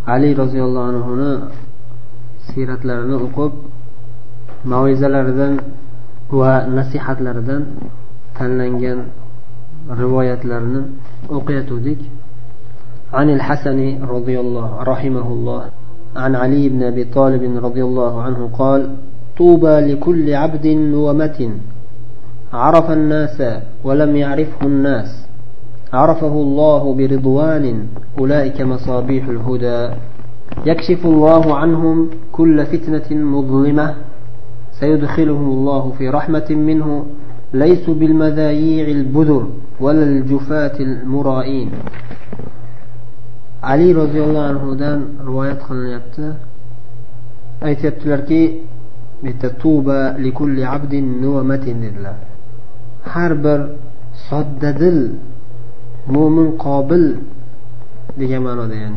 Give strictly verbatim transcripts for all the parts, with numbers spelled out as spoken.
Ali roziyallohu anhuni siyratlarini o'qib, mav'izalaridan va nasihatlaridan tanlangan rivoyatlarni o'qiyotdik. عن الحسن رضي الله رحمه الله عن علي بن أبي طالب رضي الله عنه قال: طوبى لكل عبد نومة عرف الناس ولم يعرفه الناس عرفه الله برضوان أولئك مصابيح الهدى يكشف الله عنهم كل فتنة مظلمة سيدخلهم الله في رحمة منه ليسوا بالمذايع البذر ولا الجفاة المرائين. Ali roziyallohu anhudan rivoyat qilinyapti. Aytibdilarki, bitta tuba likulli abdin nuwamatin dedilar. Har bir soddadil mo'min qobil degan ma'noda, ya'ni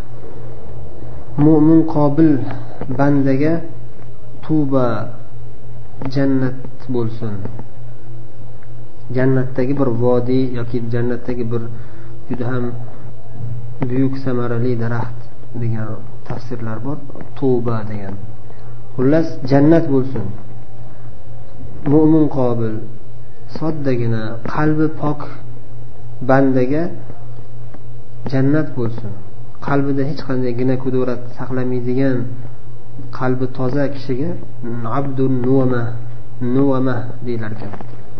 mo'min qobil bandaga tuba jannat bo'lsin. Jannatdagi bir vodiy yoki jannatdagi bir juda ham buyuk samarali daraxt degan tafsirlar bor. Tuba degan. Xullas jannat bo'lsin. Mo'min qobil, soddagina, qalbi pok bandaga jannat bo'lsin. Qalbida hech qanday gina kudurat saqlamaydigan qalbi toza kishiga abdun nuwama, nuwama deylar ekan.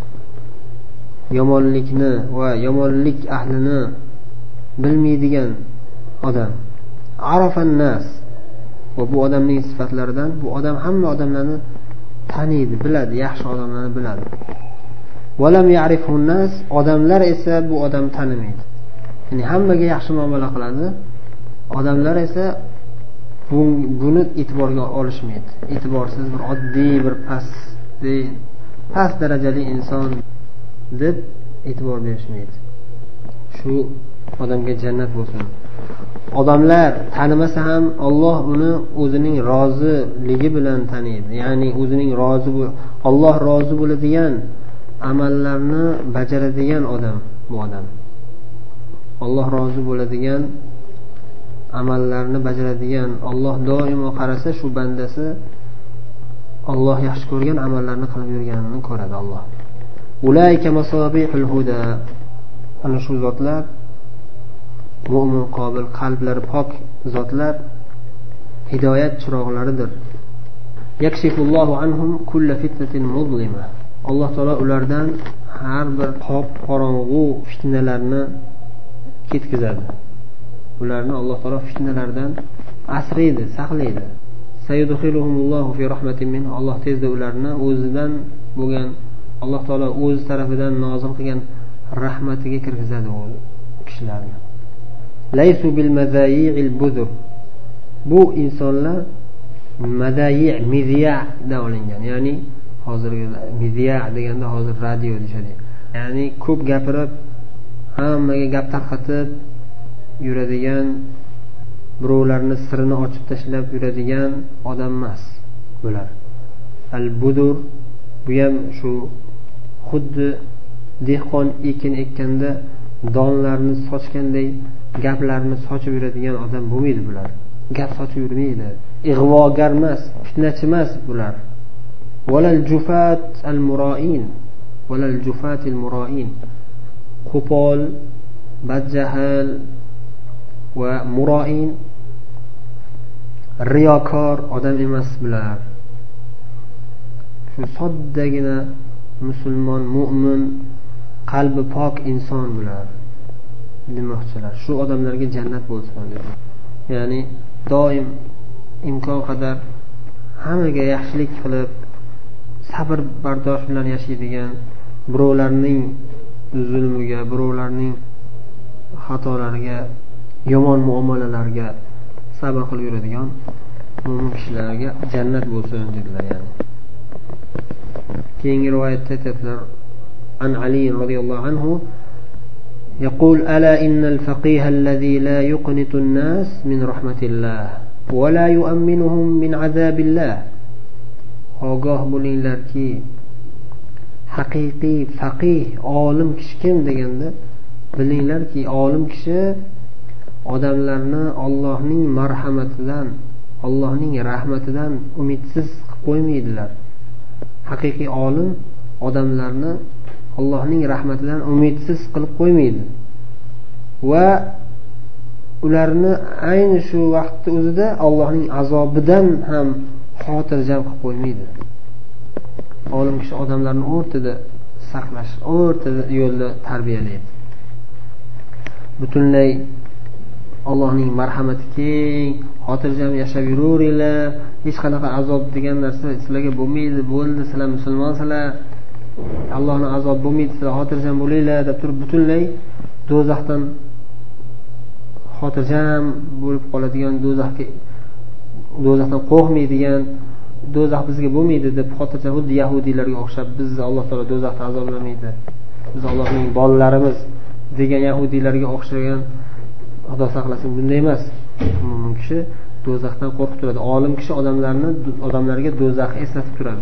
Yomonlikni va yomonlik ahlini bilmaydigan odam. Arafan nas. Va bu odamning sifatlaridan, bu odam hamma odamlarni taniydi, biladi, yaxshi odamlarni biladi. Valam ya'rifun nas, odamlar esa bu odam tanimaydi. Ya'ni hammaga yaxshi muomala qiladi. Odamlar esa buni e'tiborga olishmaydi. E'tiborsiz bir oddiy, bir past, past darajali inson deb e'tibor berishmaydi. Shu odamga jannat bo'lsin. Odamlar tanimasa ham Alloh uni o'zining roziligi bilan taniydi. Ya'ni o'zining rozi bo'l, Alloh rozi bo'ladigan amallarni bajaradigan odam bu odam. Alloh rozi bo'ladigan amallarni bajaradigan, Alloh doimo qarasa shu bandasi Alloh yaxshi ko'rgan amallarni qilib yurganini ko'radi Alloh. Ulayka masabihul huda. Ana shu zotlar mo'min qobil, qalblari pok zotlar hidoyat chiroqlaridir. Yakshifullohu anhum kulla fitnatin muzlima. Alloh taolo ulardan har bir qop qorong'u fitnalarni ketkizadi. Ularni Alloh taolo fitnalardan asraydi, saqlaydi. Sayudkhiluhumullohu fi rahmatin minhu. Alloh tezda ularni o'zidan bo'lgan, Alloh taolo o'z tarafidan nozil qilgan rahmatiga kirgizadi u kishilarni. Laysu bil mazayi'il buzur. Bu insonlar mazayi' miziya da olingan. Ya'ni hozirgi miziya deganda hozir radio deyshadi. Ya'ni ko'p gapirib, hammaga gap tarqatib yuradigan, birovlarni sirini ochib tashlab yuradigan odam emas bular. Al-budur bu ham shu xuddi dehqon ekin ekkanda donlarni sochganday gaplarni sochib yuradigan odam bo'lmaydi bular. Gap sochib yurmaydi. Ig'vogar emas, fitnachi emas bular. Walal jufat al-mura'in, walal jufat al-mura'in. Qo'pol, badjahl va mura'in, riyokor odam emas bular. Shu soddagina musulmon, mu'min, qalbi pok inson bular demoqchilar. Shu odamlarga jannat bo'lsin dedi. Ya'ni doim imkon qadar hammaga yaxshilik qilib, sabr bardosh bilan yashaydigan, birovlarning zulmiga, birovlarning xatolariga, yomon muomalalarga sabr qilib yuradigan mo'min kishilarga jannat bo'lsin dedilar. Yani keyingi rivoyatda aytadilar: An Ali radhiyallohu anhu يقول ألا إن الفقيه الذي لا يقنط الناس من رحمة الله ولا يؤمنهم من عذاب الله. Ogoh bo'linglarki, haqiqiy faqih, olim kishi kim deganda bilinglarki, olim kishi odamlarni Allohning marhamatidan, Allohning rahmatidan umidsiz qilib qo'ymaydilar. Haqiqiy olim odamlarni Allohning rahmatidan umidsiz qilib qo'ymaydi va ularni ayni shu vaqtda o'zida Allohning azobidan ham xotirjam qilib qo'ymaydi. Olim kishi odamlarni o'rtada saqlash, o'rtada yo'lda tarbiyalaydi. Butunlay Allohning marhamati keng, xotirjam yashab yuraveringlar, hech qanaqa azob degan narsa sizlarga bo'lmaydi, bo'ldi, sizlar musulmonsizlar, Allohning azobi bo'lmaydi, sizlar xotirjam bo'linglar deb turib butunlay do'zaxdan xotirjam bo'lib qoladigan, do'zaxga do'zaxdan qo'rqmaydigan, do'zax bizga bo'lmaydi deb xotirjam, xuddi yahudiylarga o'xshab bizni Alloh taolo do'zaxda azoblamaydi, biz Allohning bolalarimiz degan yahudiylarga o'xshagan, Xudo saqlasin, bunday emas. Mo'min kishi do'zaxdan qo'rqib turadi. Olim kishi odamlarni odamlarga do'zaxni eslatib turadi.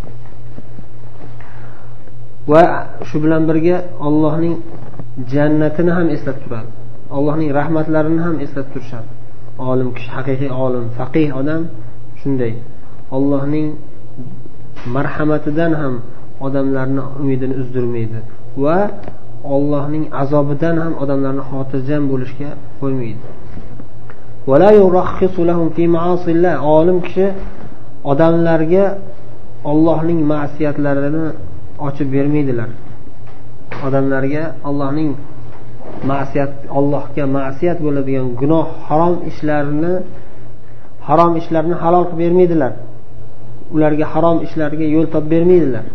Va shu bilan birga Allohning jannatini ham eslatib turadi. Allohning rahmatlarini ham eslatib turishadi. Olim kishi, haqiqiy olim, faqih odam shunday. Allohning marhamatidan ham odamlarni umidini uzdirmaydi va Allohning azobidan ham odamlarni xotirjam bo'lishga qo'ymaydi. Wala yurakhisu lahum fi ma'asillah. Olim kishi odamlarga Allohning ma'siyatlarini ochib bermaydilar. Odamlarga Allohning ma'siyat, Allohga ma'siyat bo'ladigan gunoh, harom ishlarni harom ishlarni halol qilib bermaydilar. Ularga harom ishlarga yo'l topib bermaydilar.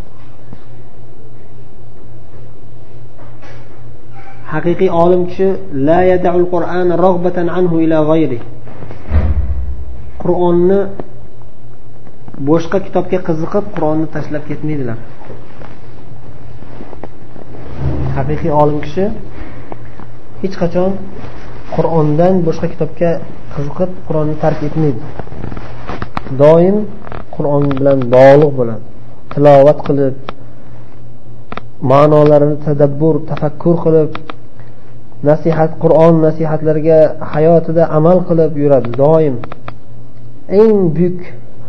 Haqiqiy olim kishi la yad'ul Qur'ana raghbatan anhu ila ghayri. Qur'onni boshqa kitobga qiziqib Qur'onni tashlab ketmaydilar. Haqiqiy olim kishi hech qachon Qur'ondan boshqa kitobga qiziqib Qur'onni tark etmaydi. Doim Qur'on bilan bog'liq bo'ladi. Tilovat qilib, ma'nolarini tadabbur, tafakkur qilib, nasihat, Qur'on nasihatlariga hayotida amal qilib yuradi. Doim eng buyuk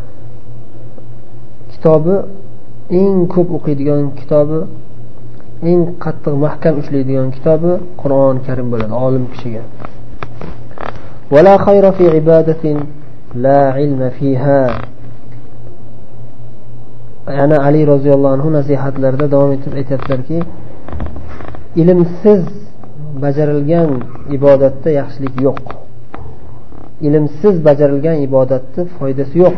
kitobi, eng ko'p o'qiydigan kitobi, eng qattiq mahkam ushlaydigan kitobi Qur'on Karim bo'ladi olim kishiga. Wala khayra fi ibadatin la ilma fiha. Yana Ali roziyallohu anhu nasihatlarida davom etib aytadilarki, ilmsiz bajarilgan ibodatda yaxshilik yo'q. Ilmsiz bajarilgan ibodatda foydasi yo'q.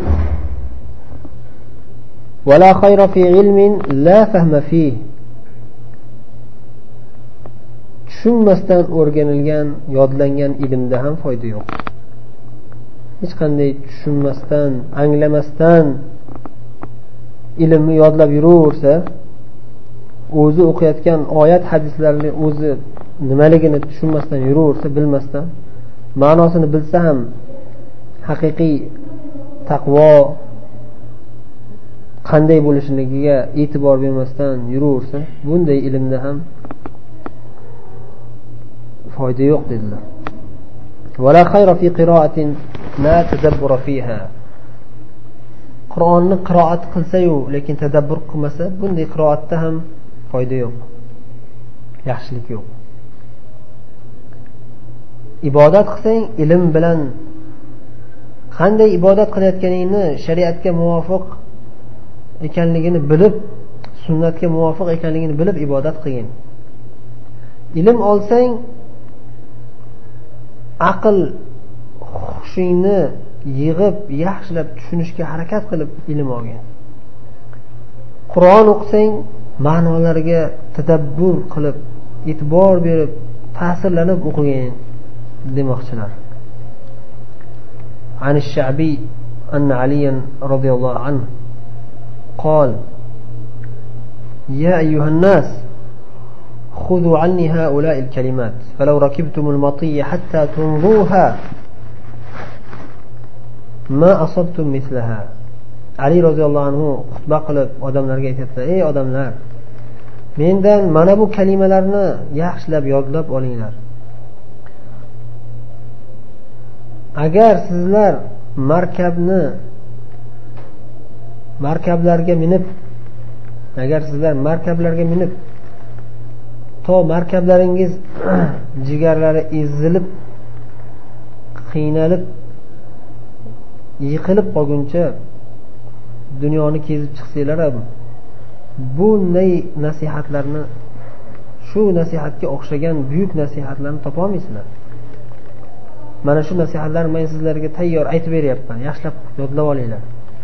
Wala khayra fi ilmin la fahma fihi. Tushunmasdan o'rganilgan, yodlangan ilmda ham foyda yo'q. Hech qanday tushunmasdan, anglamasdan ilmni yodlab yuraversa, o'zi o'qiyotgan oyat hadislarni o'zi nimaligini tushunmasdan yuraversa, bilmasdan, ma'nosini bilsa ham haqiqiy taqvo qanday bo'lishligiga e'tibor bermasdan yuraversa, bunday ilmda ham foyda yo'q dedilar. Wala khayra fi qira'atin la tadabbura fiha. Qur'onni qiroat qilsa-yu, lekin tadabbur qilmasa, bunday qiroatda ham foyda yo'q. Yaxshilik yo'q. Ibodat qilsang, ilm bilan qanday ibodat qilayotganingni shariatga muvofiq ekanligini bilib, sunnatga muvofiq ekanligini bilib ibodat qilgin. Ilm olsang, aql hushingni yig'ib, yaxshilab tushunishga harakat qilib ilm olgin. Qur'on o'qisang, ma'nolariga tadabbur qilib, e'tibor berib, ta'sirlanib o'qigin demoqchilar. عن الشعبي أن عليا رضي الله عنه قال: يا أيها الناس خذوا عني هؤلاء الكلمات فلو ركبتم المطية حتى تنظوها ما أصبتم مثلها. Ali roziyallohu anhu xutba qilib odamlarga aytadi: "Ey odamlar, mendan mana bu kalimalarni yaxshilab yodlab olinglar. agar sizlar markabni markablarga minib agar sizlar markablarga minib to markablaringiz jigarlari ezilib qiynalib yiqilib qolguncha dunyoni kezib chiqsanglar ham bunday nasihatlarni shu nasihatga o'xshagan buyuk nasihatlarni topolmaysizlar. Mana shu nasihatlarni men sizlarga tayyor aytib beryapman, yaxshilab yodlab olinglar.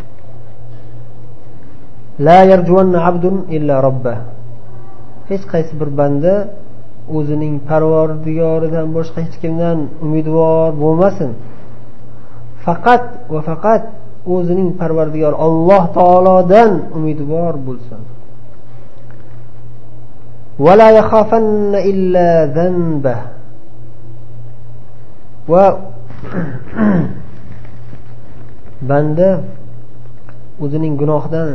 La yarjuwanna abdun illa robbah. Hech qaysi bir banda o'zining Parvardigoridan boshqa hech kimdan umidvor bo'lmasin. Faqat va faqat o'zining Parvardigor Alloh taolodan umidvor bo'lsin. Va la yakhafanna illa zanbah. Va banda o'zining gunohidan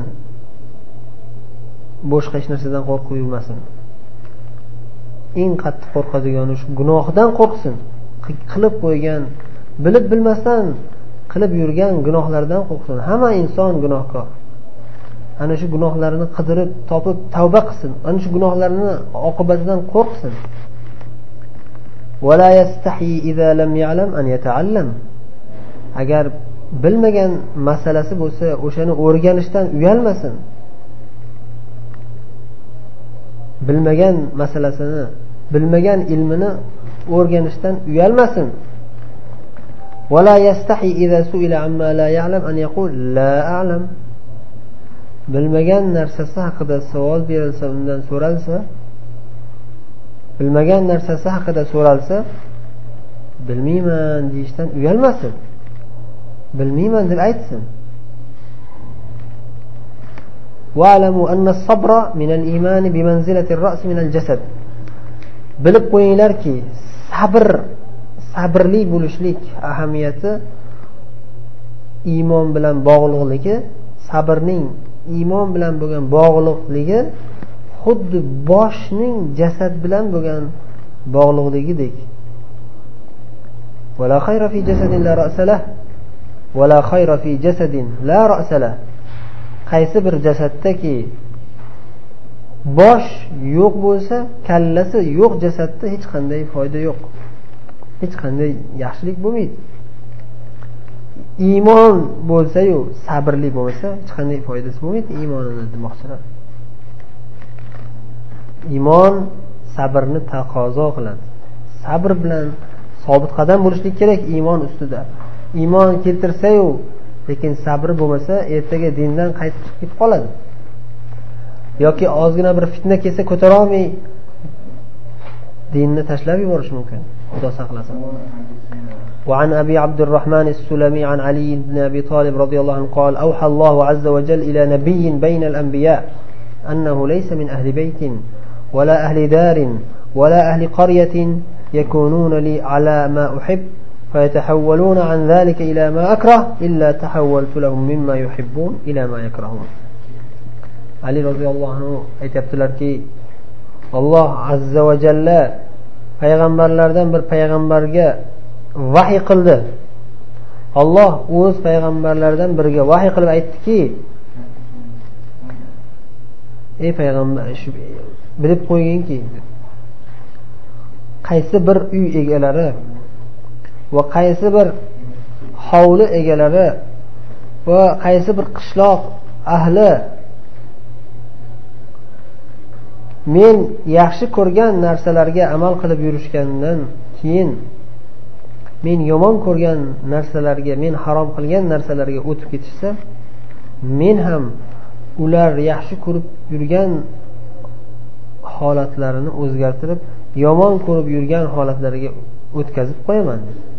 boshqa hech narsadan qo'rqib yurmasin. Eng qattiq qo'rqadigani shu gunohidan qo'rqsin. Qilib qo'ygan, bilib bilmasdan qilib yurgan gunohlardan qo'rqsin. Hamma inson gunohkor. Ana shu gunohlarini qidirib, topib tavba qilsin. Ana shu gunohlarini oqibatidan qo'rqsin. ولا يستحي إذا لم يعلم أن يتعلم. Agar bilmagan masalasi bo'lsa, o'shani o'rganishdan uyalmasin. Bilmagan masalasini, bilmagan ilmini o'rganishdan uyalmasin. ولا يستحي إذا سئل عما لا يعلم أن يقول لا أعلم. Bilmagan narsasi haqida savol berilsa, undan so'ralsa, bilmagan narsasi haqida so'ralsa, bilmayman deyishdan uyalmasin. Bilmayman deb aytsin. Wa'lamu anna as-sabra min al-iman bi manzilati ar-ra's min al-jasad. Bilib qo'yinglarki, sabr, sabrli bo'lishlik ahamiyati iymon bilan bog'liqligi, sabrning iymon bilan bo'lgan bog'liqligi xuddi boshning jasad bilan bo'lgan bog'liqligidek. Wala khayra fi jasadin la ra'sa lah wala khayra fi jasadin la ra'sa lah. Qaysi bir jasaddaki bosh yo'q bo'lsa, kallasi yo'q jasadda hech qanday foyda yo'q. Hech qanday yaxshilik bo'lmaydi. Iymon bo'lsa-yu, sabrli bo'lsa, hech qanday foydasi bo'lmaydi iymonini demoqchilar. Iymon sabrni taqozo qiladi. Sabr bilan sobit qadam bo'lishlik kerak iymon ustida. Iymon keltirsa-yu, lekin sabr bo'lmasa, ertaga dindan qaytib chiqib qoladi. Yoki ozgina bir fitna kelsa ko'tara olmay dinni tashlab yuborish mumkin. Xudo saqlasin. وعن أبي عبد الرحمن السلمي عن علي بن أبي طالب رضي الله عنه قال أوحى الله عز وجل إلى نبي بين الأنبياء أنه ليس من أهل بيت ولا أهل دار ولا أهل قرية يكونون لي على ما أحب فيتحولون عن ذلك إلى ما أكره إلا تحولت لهم مما يحبون إلى ما يكرهون. علي رضي الله عنه aytibdilarki, Alloh azza va jalla payg'ambarlardan bir payg'ambarga vahiy qildi. Alloh o'z payg'ambarlardan biriga vahiy qilib aytdiki, ey payg'ambar, shu bilib qo'yingki, qaysi bir uy egalari va qaysi bir hovli egalari va qaysi bir qishloq ahli men yaxshi ko'rgan narsalarga amal qilib yurishgandan keyin men yomon ko'rgan narsalarga, men harom qilgan narsalarga o'tib ketishsa, men ham ular yaxshi ko'rib yurgan holatlarini o'zgartirib, yomon ko'rib yurgan holatlariga o'tkazib qo'yaman.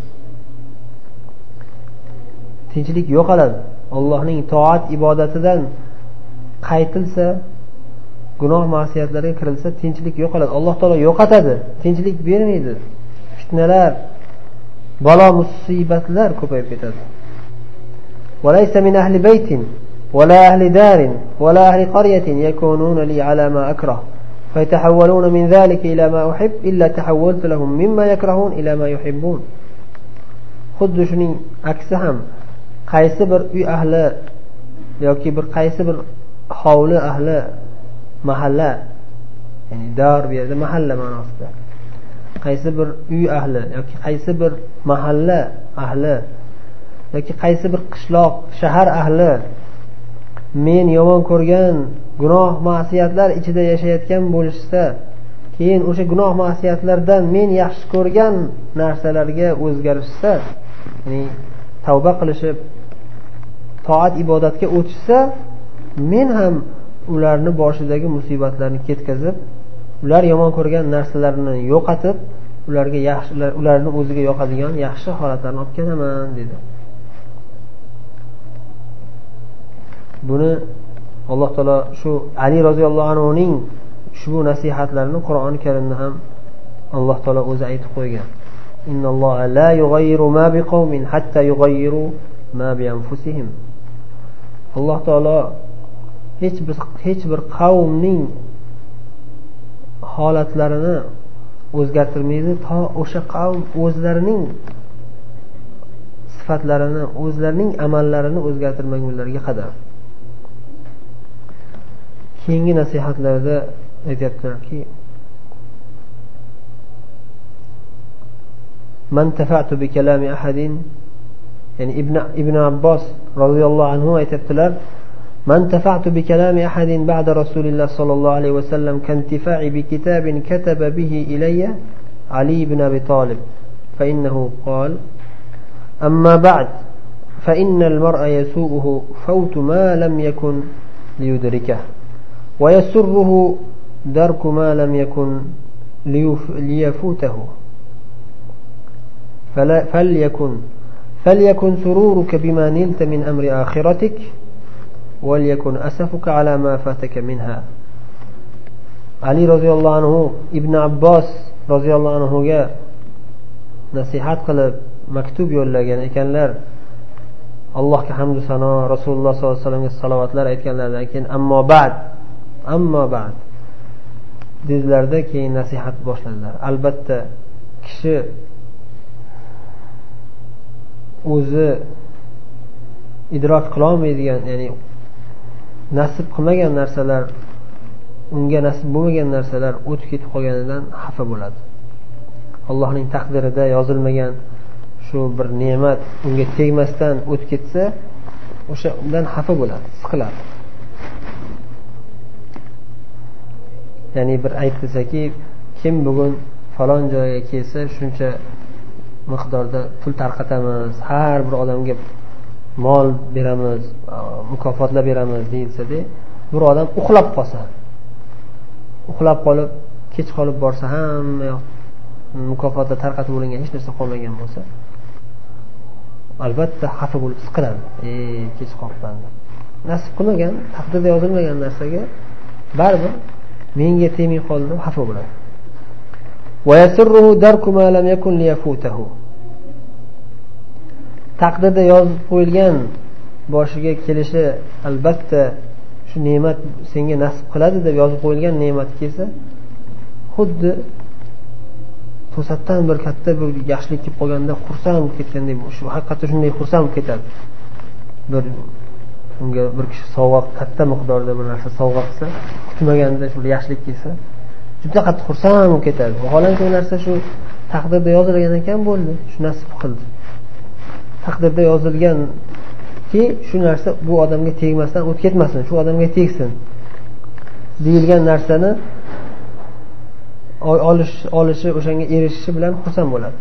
Tinchlik yo'qoladi. Allohning toat ibodatidan qaytilsa, gunoh ma'siyatlarga kirilsa, tinchlik yo'qoladi. Alloh taolo yo'qotadi, tinchlik bermaydi. Fitnalar, balo musibatlar ko'payib ketadi. Walaysa min ahli baytin wala ahli darin wala ahli qaryatin yakununa li ala ma akrah fayatahawwaluna min dhalika ila ma uhib illa tahawwaltu lahum mimma yakrahun ila ma yuhibbun. xuddi shuning aksi ham qaysi bir uy ahli yoki bir qaysi bir hovli ahli, mahalla, ya'ni dar bu yerda mahalla ma'nosida, qaysi bir uy ahli yoki qaysi bir mahalla ahli yoki qaysi bir qishloq, shahar ahli men yomon ko'rgan gunoh ma'siyatlar ichida yashayotgan bo'lishsa, keyin o'sha gunoh ma'siyatlardan men yaxshi ko'rgan narsalarga o'zgarishsa, ya'ni tavba qilishib toat ibodatga o'tishsa, men ham ularni boshidagi musibatlarni ketkazib, ular yomon ko'rgan narsalarini yo'qotib, ularga yaxshi, ularni o'ziga yoqadigan yaxshi holatlarni olib kelaman dedi. Buni Alloh taolo shu Ali roziyallohu anhuning ushbu nasihatlarini Qur'oni Karimda ham Alloh taolo o'zi aytib qo'ygan. Innalloha la yughayyiru ma biqawmin hatta yughayyiru ma bi anfusihim. Alloh taolo hech bir hech bir qavmning holatlarini o'zgartirmaydi to o'sha qavm o'zlarining sifatlarini, o'zlarining amallarini o'zgartirmagunlariga qadar. Keyingi nasihatlarda aytayaptilarki, man tafa'tu bi kalami ahadin, ya'ni ibn ibn Abbos roziyallohu anhu aytibdilar, man tafa'tu bi kalami ahadin ba'da Rasulillah sallallohu alayhi va sallam kantifa'i bi kitabin kataba bihi ilayya Ali ibn Abi Talib fa innahu qala amma ba'd fa innal mar'a yasu'uhu fawtu ma lam yakun liyudrikah wa yasurruhu darku ma lam yakun liyafutahu falyakun فليكن سرورك بما نلت من أمر آخرتك وليكن أسفك على ما فاتك منها. Ali roziyallohu anhu Ibn Abbos roziyallohu anhuga nasihat qilib maktub yo'llagan ekanlar. Allohga hamd va sano, Rasululloh sollallohu alayhi vasallamga salovatlar aytganlardan keyin ammo ba'd, ammo ba'd dedilarda, keyin nasihat boshladilar. Albatta kishi o'zi idrok qila olmaydigan, ya'ni nasib qilmagan narsalar, unga nasib bo'lmagan narsalar o'tib ketib qolganidan xafa bo'ladi. Allohning taqdirida yozilmagan shu bir ne'mat unga tegmasdan o'tib ketsa, o'sha undan xafa bo'ladi, siqiladi. Ya'ni bir aytdisaki, kim bugun falon joyga kelsa shuncha miqdorda pul tarqatamiz, har bir odamga mol beramiz, mukofotlar beramiz deyilsa-da, bir odam uxlab qolsa, uxlab qolib kech qolib borsa, hamma yoq mukofotlar tarqatib bo'lingan, hech narsa qolmagan bo'lsa, albatta xafa bo'lib siqiladi. Ey, kech qolibman. Nasib qilmagan, taqdirda yozilmagan narsaga baribir menga tegmay qoldi deb xafa bo'ladi. Va yasirruhu darku ma lam yakun liyafutahu. Taqdirda yozib qo'yilgan boshiga kelishi, albatta shu ne'mat senga nasib qiladi deb yozib qo'yilgan ne'mat kelsa, xuddi to'satdan bir katta bir yaxshilik kelib qolganda xursand bo'lib ketgandek, shu haqiqatda shunday xursand bo'lib ketadi. Bir unga bir kishi sovg'a, katta miqdorda bir narsa sovg'a qilsa, kutmaganda shu yaxshilik kelsa, juda qattiq xursand bo'lib ketadi. Vaholanki bu narsa shu taqdirda yozilgan ekan, bo'ldi, shu nasib qildi. Taqdirda yozilganki, shu narsa bu odamga tegmasdan o'tib ketmasin, shu odamga tegsin deyilgan narsani olish olishi, o'shanga erishishi bilan xursand bo'ladi.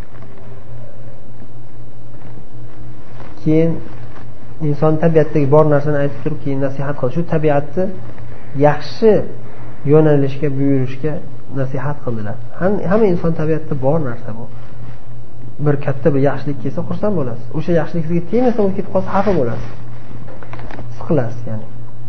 Keyin inson tabiatdagi bor narsani aytib turib, keyin nasihat qildi. Shu tabiatni yaxshi yo'nalishga buyurishga nasihat qildilar. Hamma inson tabiatida bor narsa bu. Bir katta bir yaxshilik kelsa xursand bo'lasiz. O'sha yaxshilik sizga tegmasa, o'tib ketib qolsa xafa bo'lasiz. Siqilasiz, ya'ni.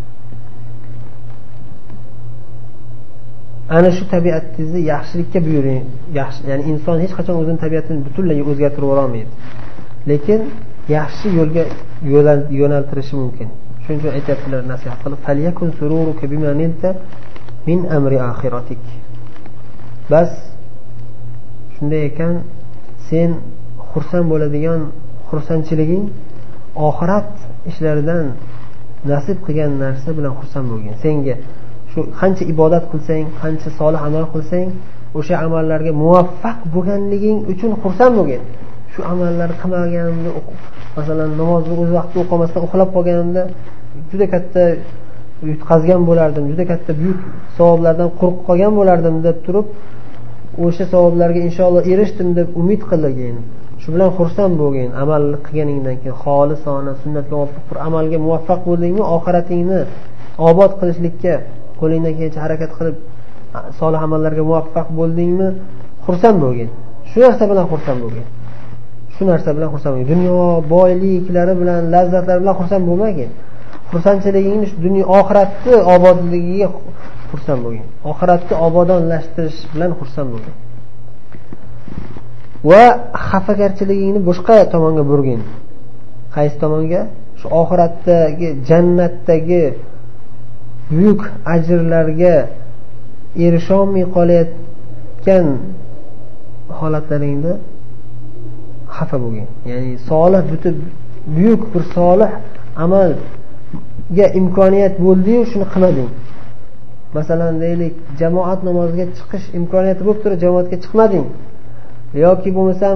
Ana shu tabiatingizni yaxshilikka buyuring. Yaxshi, ya'ni inson hech qachon o'zining tabiatini butunlay o'zgartirib olmaydi. Lekin yaxshi yo'lga yo'naltirishi mumkin. Shuning uchun aytibdilar nasihat qilib, falyakun sururuka bima nilta min amri akhiratik. Bas shunday ekan, sen xursand bo'ladigan xursandchiliging oxirat ishlaridan nasib qilgan narsa bilan xursand bo'lgin. Senga shu qancha ibodat qilsang, qancha solih amal qilsang, o'sha amallarga muvaffaq bo'lganliging uchun xursand bo'lgin. Shu amallarni qilmaganimda, masalan namozni o'z vaqtida o'qimasdan uxlab qolganimda juda katta yutqazgan bo'lardim, juda katta buyuk savoblardan quruq qolgan bo'lardim deb turib, o'sha savoblarga inshaalloh erishdim deb umid qilgin. Shu bilan xursand bo'lgin. Amal qilganingdan keyin xolisona sunnatga muvofiq bir amalga muvaffaq bo'ldingmi, oxiratingni obod qilishlikka qo'lingdan kelgancha harakat qilib solih amallarga muvaffaq bo'ldingmi, xursand bo'lgin. Shu narsa bilan xursand bo'lgin. Shu narsa bilan xursand bo'lgin. Dunyo boyliklari bilan, lazzatlari bilan xursand bo'lmagin. Xursandchiligingni shu dunyo oxiratni obodligiga xursand bo'lgin. Oxiratni obodonlashtirish bilan xursand bo'lgin. Va xafagarchiligingni boshqa tomonga burgin. Qaysi tomonga? Shu oxiratdagi, jannatdagi buyuk ajrlarga erisha olmay qolayotgan holatlaringda xafa bo'lgin. Ya'ni solih butib buyuk bir solih amalga imkoniyat bo'ldi-yu, shuni qilmading. Masalan, deylik, jamoat namoziga chiqish imkoniyati bo'lib turib, jamoatga chiqmading. yoki bo'lmasam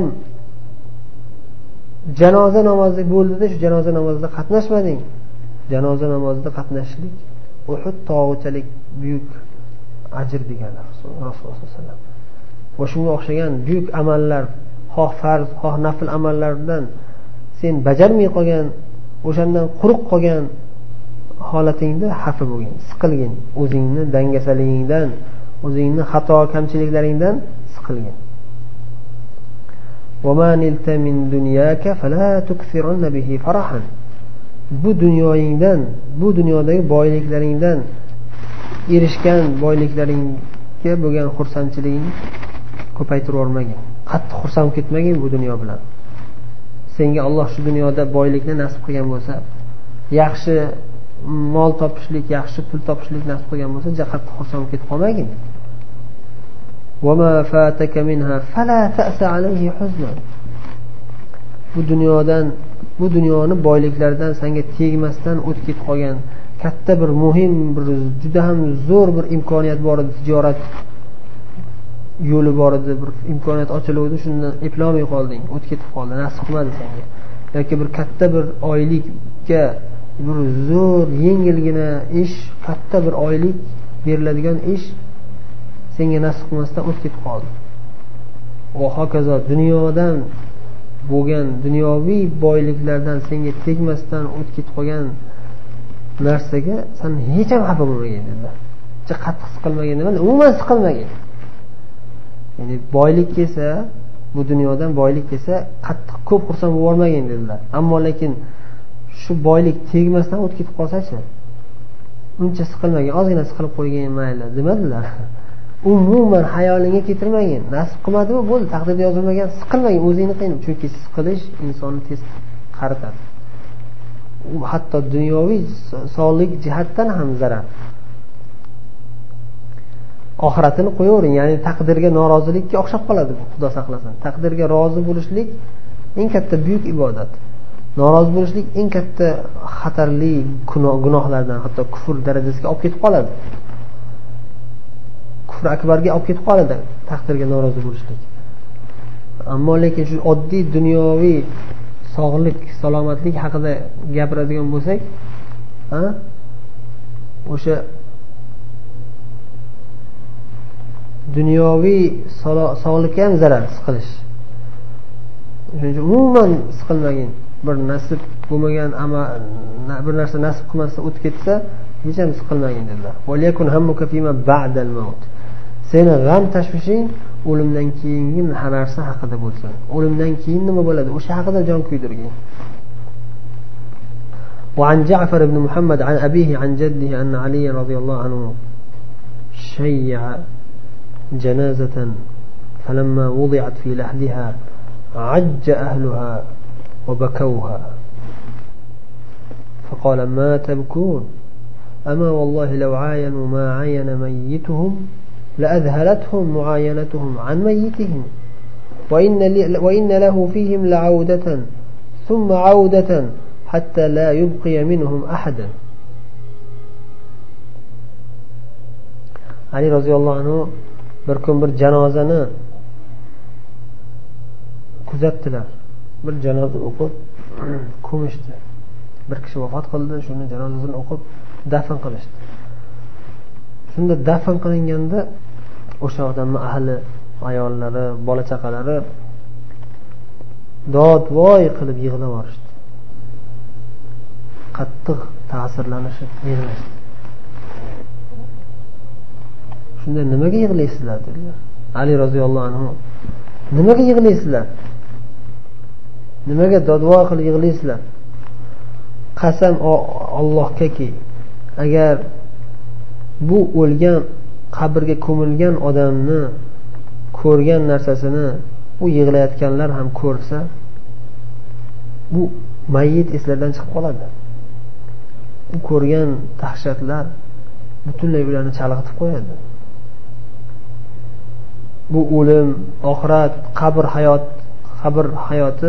janoza namozi bo'ldida, shu janoza namozida qatnashmading. Janoza namozida qatnashlik Uhud tog'chalik buyuk ajr deganlar Rasululloh sollallohu alayhi vasallam. Va shunga o'xshagan buyuk amallar, xoh farz, xoh nafl amallardan sen bajarmay qolgan, o'shandan quruq qolgan holatingda xafa bo'lgin, siqilgin, o'zingni dangasaligingdan, o'zingni xato kamchiliklaringdan siqilgin. وَمَا نِلْتَ مِنْ دُنْيَاكَ فَلَا تُكْثِرَنَّ بِهِ فَرَحًا. Bu dunyoyingdan, bu dunyodagi boyliklaringdan erishgan boyliklaringga bo'lgan xursandchiligingni ko'paytirib yormagin. Qattiq xursand ketmagin bu dunyo bilan. Senga Alloh shu dunyoda boylikni nasib qilgan bo'lsa, yaxshi mol topishlik, yaxshi pul topishlik nasib qilgan bo'lsa, qattiq xursand ketib qolmagin. وَمَا فَاتَكَ مِنْهَا فَلَا تَأْسَ عَلَيْهِ حُزْنًا. Bu dunyodan, bu dunyoni boyliklaridan senga tegmasdan o'tib ketib qolgan katta bir muhim, bir juda ham zo'r bir imkoniyat bor edi, tijorat yo'li bor edi, bir imkoniyat ochiluvdi, shundan eplolmay qolding, o'tib ketib qoldi, nasib qilmadi senga. Yoki bir katta bir oylikka bir zo'r yengilgina ish, katta bir oylik beriladigan ish senga nasib qilmasdan o'tib ketib qoldi. Va hokazo dunyodan bo'lgan dunyoviy boyliklardan senga tegmasdan o'tib ketib qolgan narsaga sen hech ham xafa bo'lmagin dedilar. Hech qattiq siqilmagin demadi, umuman siqilmagin. Ya'ni boylik kelsa, bu dunyodan boylik kelsa, qattiq ko'p xursand bo'lib olmagin dedilar. Ammo lekin shu boylik tegmasdan o'tib ketib qolsa-chi, uncha siqilmagin, ozgina siqilib qo'ygin mayli demadilar. Umuman hayolingga keltirmagin. Nasib qilmadimi, bo'ldi, taqdirda yozilmagan, siqilmagin, o'zingni qiynab, chunki siqilish insonni tez qaritadi. U hatto dunyoviy sog'lik jihatdan ham zarar. Oxiratini qo'yavering, ya'ni taqdirga norozilikka o'xshab qoladi bu, Xudo saqlasin. Taqdirga rozi bo'lishlik eng katta buyuk ibodat. Norozi bo'lishlik eng katta xatarli gunohlardan, hatto kufr darajasiga olib ketib qoladi. Kufr akbarga olib ketib qoladi taqdirga norozi bo'lishlik. Ammo lekin shu oddiy dunyoviy sog'lik, salomatlik haqida gapiradigan bo'lsak, ha? O'sha dunyoviy sog'likka ham zarar siqilish. Shuning uchun umuman siqilmagin. Bir nasib bo'lmagan amal, bir narsa nasib qilmasa o'tib ketsa, hech ham siqilmagin dedilar. Valiyakun hammuka fima ba'dal maut. Seni g'am tashvishing o'limdan keyingi narsa haqida bo'lsin. O'limdan keyin nima bo'ladi? O'sha haqida jon kuydirgin. وعن جعفر بن محمد عن أبيه عن جده أن علي رضي الله عنه شيع جنازة فلما وضعت في لحدها عج أهلها وبكوها فقال ما تبكون أما والله لو عاينوا ما عاين ميتهم لأذهلتهم معاينتهم عن ميتهم وإن له فيهم لعودة ثم عودة حتى لا يبقي منهم أحدا. Ali roziyallohu anhu bir kun bir janozani kuzatdilar. Bir janoza o'qib ko'mishdi. Bir kishi vafot qildi, shuni janozasini o'qib dafn qilishdi. Shunda dafn qilinganda o'sha odamning ahli, ayollari, bola chaqalari dod voy qilib yig'lab borishdi. Qattiq ta'sirlanishib yig'lashdi. Shunda nimaga yig'laysizlar dedilar. Ali roziyallohu anhu nimaga yig'laysizlar? Nimaga dodvo qilib yig'laysizlar? Qasam Allohgaki, agar bu o'lgan qabrga ko'milgan odamni ko'rgan narsasini u yig'layotganlar ham ko'rsa, bu mayyit eslardan chiqib qoladi. U ko'rgan dahshatlar butunlay ularni chalg'itib qo'yadi. Bu o'lim, oxirat, qabr hayot, qabr hayoti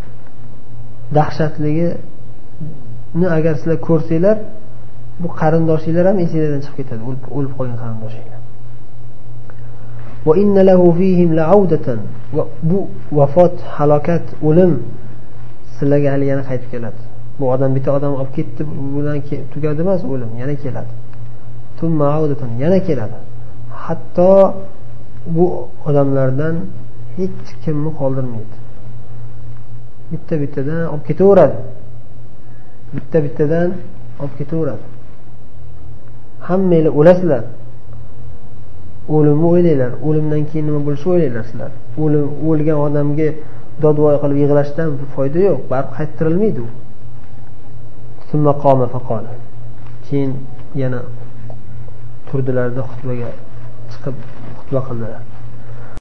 dahshatligini agar sizlar ko'rsanglar, bu qarindoshinglar ham esingizdan chiqib ketadi, o'lib qolgan qarindoshinglar. Va inna lahu fihim la'udatan. Va bu vafot, halokat, o'lim sizlarga hali yana qaytib keladi. Bu odam bitta odam olib ketdi, bundan tugadi emas, o'lim yana keladi. Tumma audatan, yana keladi. Hatto bu odamlardan hech kimni qoldirmaydi. Bitta bittadan olib ketaveradi. Bitta bittadan olib ketaveradi. Hammanglar o'lasizlar. O'limni o'ylaylar. O'limdan keyin nima bo'lishini o'ylaylar sizlar. O'lim o'lgan odamga dodvoy qilib yig'lashdan foyda yo'q. Baribir qaytarilmaydi u. Summa qoma faqala. Keyin yana turdilarda xutbaga chiqib xutba qildilar.